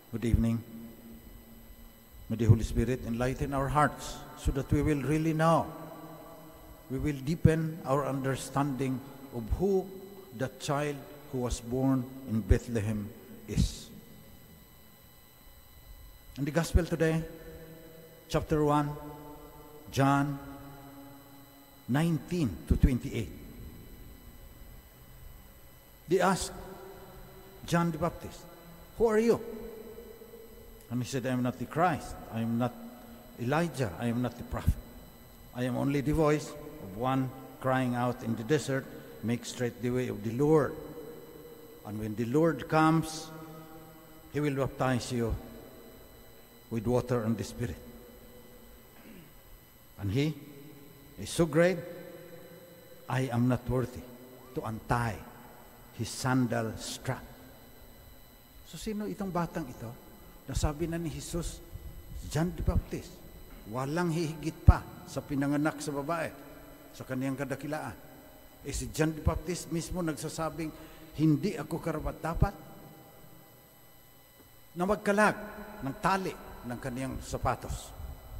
Good evening. May the Holy Spirit enlighten our hearts so that we will really know. We will deepen our understanding of who that child who was born in Bethlehem is. In the Gospel today, chapter 1, John 19 to 28. They asked John the Baptist, "Who are you?" And he said, "I am not the Christ. I am not Elijah. I am not the prophet. I am only the voice of one crying out in the desert, make straight the way of the Lord. And when the Lord comes, he will baptize you with water and the Spirit. And he is so great, I am not worthy to untie his sandal strap." So sino itong batang ito? Nasabi na ni Jesus, John the Baptist, walang hihigit pa sa pinanganak sa babae, sa kaniyang kadakilaan. Si John the Baptist mismo nagsasabing, hindi ako karapat-dapat na magkalag ng tali ng kaniyang sapatos.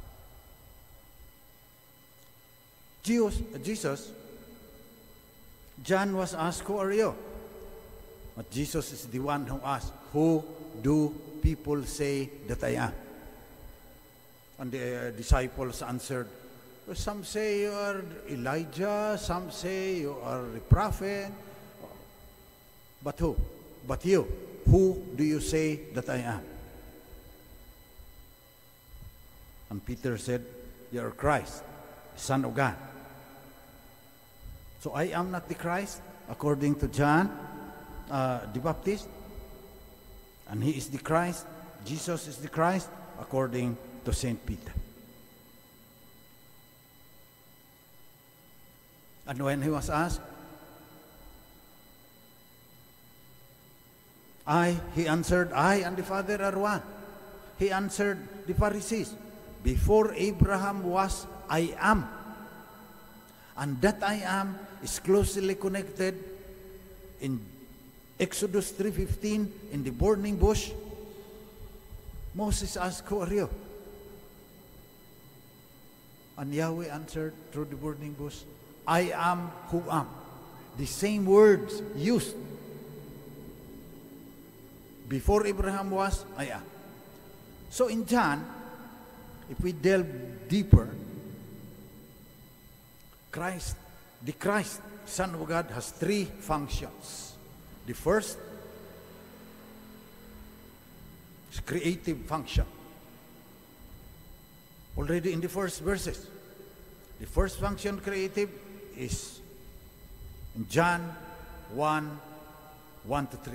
Jesus, John was asked, "Who are you?" But Jesus is the one who asked, "Who do people say that I am?" And the disciples answered, "Some say you are Elijah, some say you are the prophet. But who? But you, who do you say that I am?" And Peter said, "You are Christ, the Son of God." So I am not the Christ, according to John the Baptist. And he is the Christ, Jesus is the Christ, according to St. Peter. And when he was asked, he answered, "I and the Father are one." He answered the Pharisees, "Before Abraham was, I am." And that I am is closely connected in Exodus 3:15, in the burning bush. Moses asked, "Who are you?" And Yahweh answered through the burning bush, "I am who am." The same words used. Before Abraham was, I am. So in John, if we delve deeper, the Christ, Son of God, has three functions. The first is creative function. Already in the first verses, the first function creative is in John 1:1-3.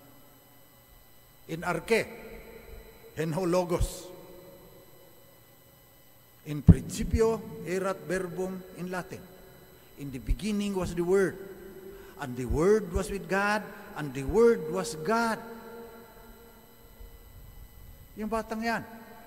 In arche, en ho logos. In principio erat verbum in Latin. In the beginning was the Word, and the Word was with God, and the Word was God. Yung batang yan.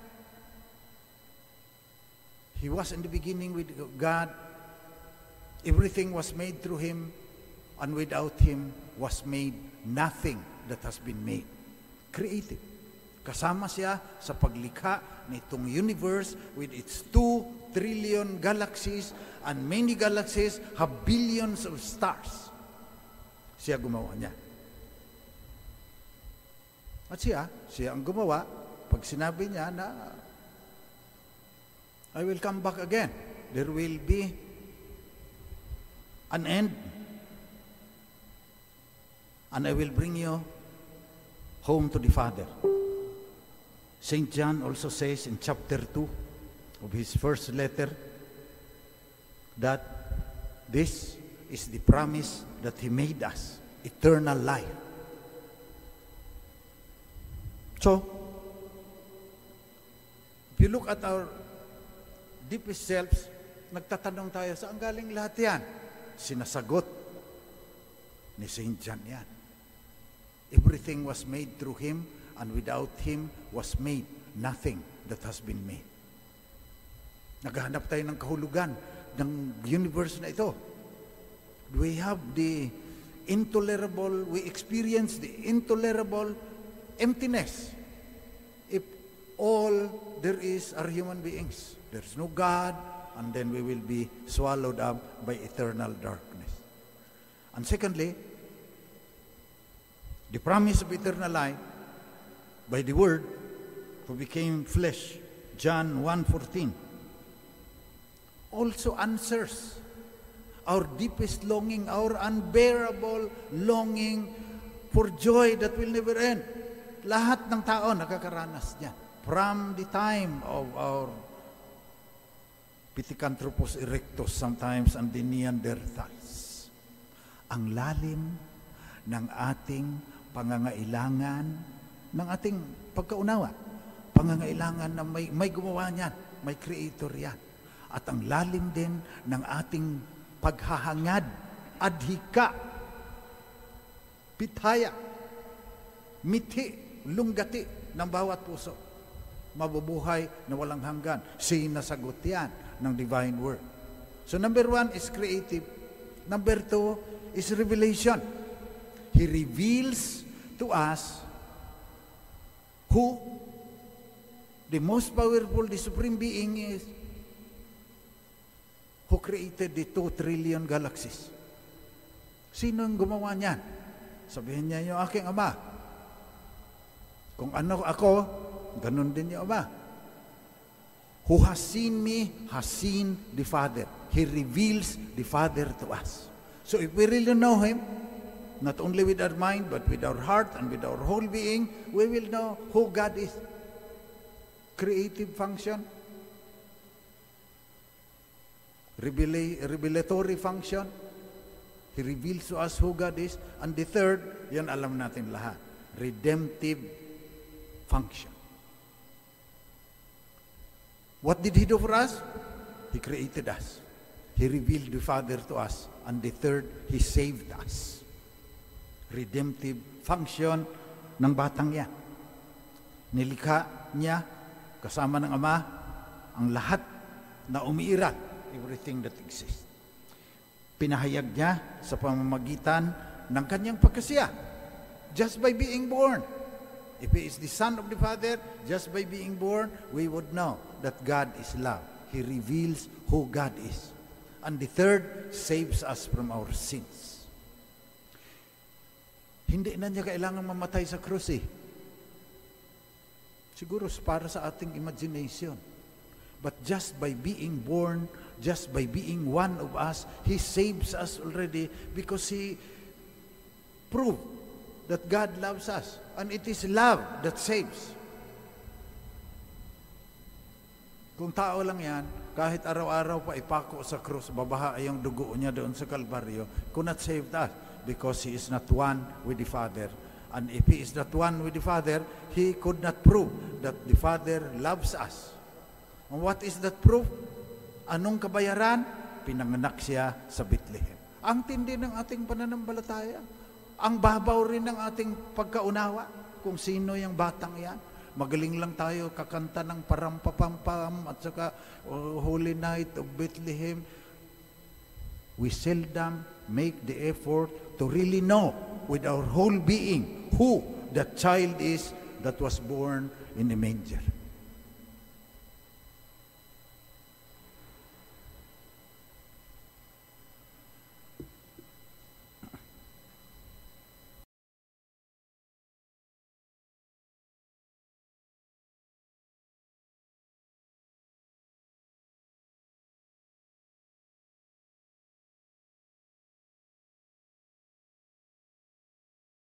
He was in the beginning with God. Everything was made through Him, and without Him was made nothing that has been made. Creative. Kasama siya sa paglikha nitong universe with its 2 trillion galaxies, and many galaxies have billions of stars. Siya gumawa niya. At siya ang gumawa pag sinabi niya na I will come back again. There will be an end. And I will bring you home to the Father. St. John also says in chapter 2 of his first letter that this is the promise that He made us, eternal life. So, if you look at our deepest selves, nagtatanong tayo, saan galing lahat yan? Sinasagot ni St. John yan. Everything was made through Him, and without Him was made nothing that has been made. Naghahanap tayo ng kahulugan ng universe na ito. We have the intolerable, we experience the intolerable emptiness if all there is are human beings? There's no God, and then we will be swallowed up by eternal darkness. And secondly, the promise of eternal life by the Word who became flesh, John 1:14, also answers our deepest longing, our unbearable longing for joy that will never end. Lahat ng tao nakakaranas niyan. From the time of our Pithecanthropus erectus sometimes and the Neanderthals. Ang lalim ng ating pangangailangan, ng ating pagkaunawa. Pangangailangan na may gumawa niyan, may creator yan. At ang lalim din ng ating paghahangad, adhika, pitaya, mithi, lunggati ng bawat puso. Mabubuhay na walang hanggan. Sinasagot yan ng divine word. So number 1 is creative. Number 2 is revelation. He reveals to us who the most powerful, the supreme being is, who created the 2 trillion galaxies. Sino ang gumawa niyan? Sabihin niya yung aking ama. Kung ano ako, ganun din yung ama. Who has seen me has seen the Father. He reveals the Father to us. So if we really know Him, not only with our mind, but with our heart and with our whole being, we will know who God is. Creative function, revelatory function. He reveals to us who God is. And the third, yan alam natin lahat, redemptive function. What did He do for us? He created us. He revealed the Father to us. And the third, He saved us. Redemptive function ng batang yan. Nilikha niya kasama ng Ama ang lahat na umiiral, everything that exists. Pinahayag niya sa pamamagitan ng kanyang pagkasiya, just by being born. If He is the Son of the Father, just by being born, we would know that God is love. He reveals who God is. And the third, saves us from our sins. Hindi na niya kailangan mamatay sa krus eh. Siguro para sa ating imagination. But just by being born, just by being one of us, He saves us already because He proved that God loves us. And it is love that saves. Kung tao lang yan, kahit araw-araw pa ipako sa krus, babaha yung dugo niya doon sa Kalbaryo, could not save us because He is not one with the Father. And if He is not one with the Father, He could not prove that the Father loves us. And what is that proof? Anong kabayaran? Pinanganak siya sa Bethlehem. Ang tindi ng ating pananampalataya. Ang babaw rin ng ating pagkaunawa kung sino yung batang yan. Magaling lang tayo kakanta ng parampapampam at saka Holy Night of Bethlehem. We seldom make the effort to really know with our whole being who that child is that was born in the manger.